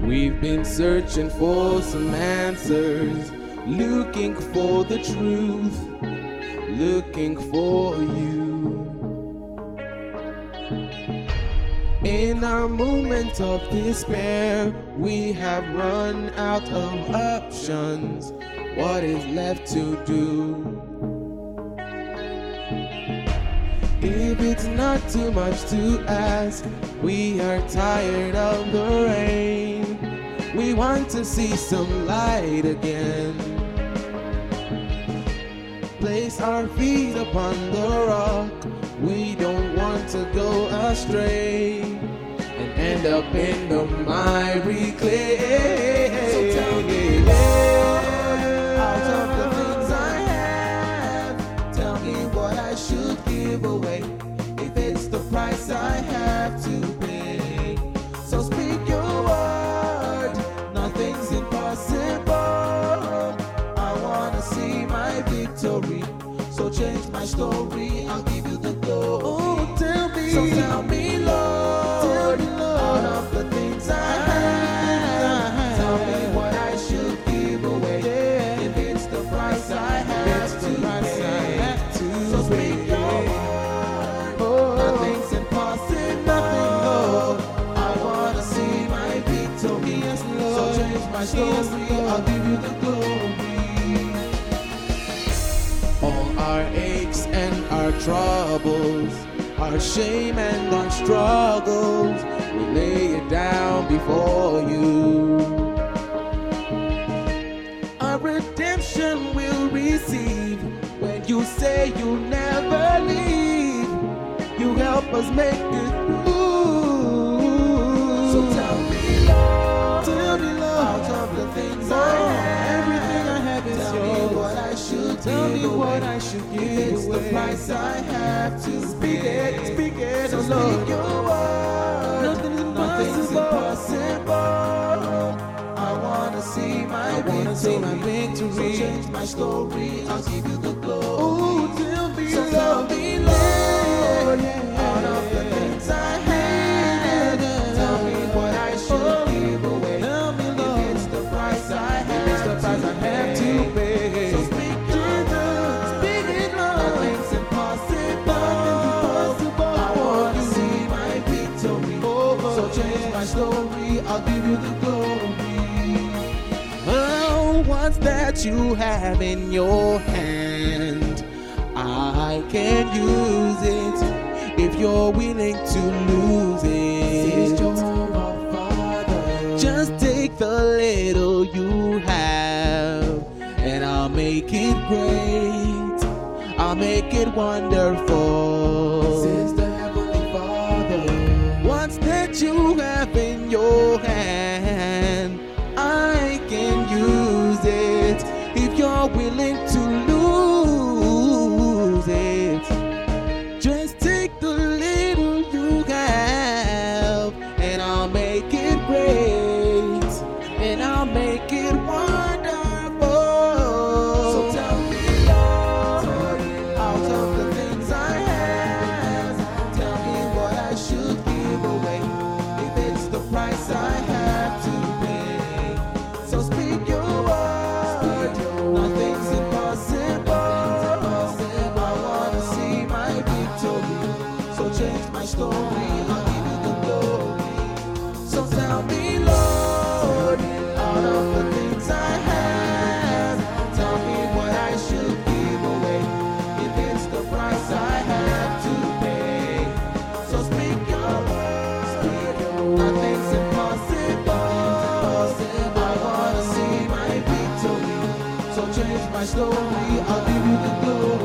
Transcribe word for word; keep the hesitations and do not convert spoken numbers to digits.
We've been searching for some answers, looking for the truth, looking for you. In our moment of despair, we have run out of options. What is left to do? If it's not too much to ask, we are tired of the rain. We want to see some light again. Place our feet upon the rock. We don't want to go astray and end up in the miry clay. So tell me, Lord, out of the things I have, tell me what I should give away, if it's the price I have to pay. So speak your word, nothing's impossible. I wanna see my victory, so change my story, I'll give you the glory. Oh, tell me, so tell me, Lord, tell me, Lord, out of the things I have, tell me what I should give away, yeah, if it's the price I have to pay. So speak your word, oh, nothing's impossible. Nothing, Lord. I wanna see my victory, yes, Lord. So change my story, yes, I'll give you the glory. All our aches and our troubles, our shame and our struggles, we lay it down before you. Our redemption will receive when you say you'll never leave. You help us make it through. So tell me, Lord, tell me, Lord, out of the things I have, everything I have is yours. Tell me what I should tell me what I should give away. It's the price I have to speak it, speak it, so speak your word. Nothing's impossible. impossible. I wanna see my I wanna victory. See my victory. So change my story, I'll give you the glory. Oh, tell me, so tell me, Lord, yeah, out of the things I had, tell me what I should oh, give away. Tell me, Lord, if it's the price I have, if it's the price I have to pay. So speak your word, speak it, Lord. Nothing's impossible. I wanna see my victory. Oh, so change my story, I'll give you the glory. Oh, what's that you have in your hand? I can use it if you're willing to lose it. Just take the little you have, and I'll make it great. I'll make it wonderful. Says the Heavenly Father. What's that you have in your hand? I can use it if you're willing to lose it. Just take the little you have, and I'll make it great, and I'll make it wonderful. So tell me, Lord, out of the things I have, tell me what I should give away, if it's the price I have to pay. So speak your word, nothing's impossible. I wanna see my victory, so change my story, I'll give you the glory. So tell me, Lord, out of the things I have, tell me what I should give away, if it's the price I have to pay. So speak your word, nothing's impossible. I wanna see my victory, so change my story, I'll give you the glory.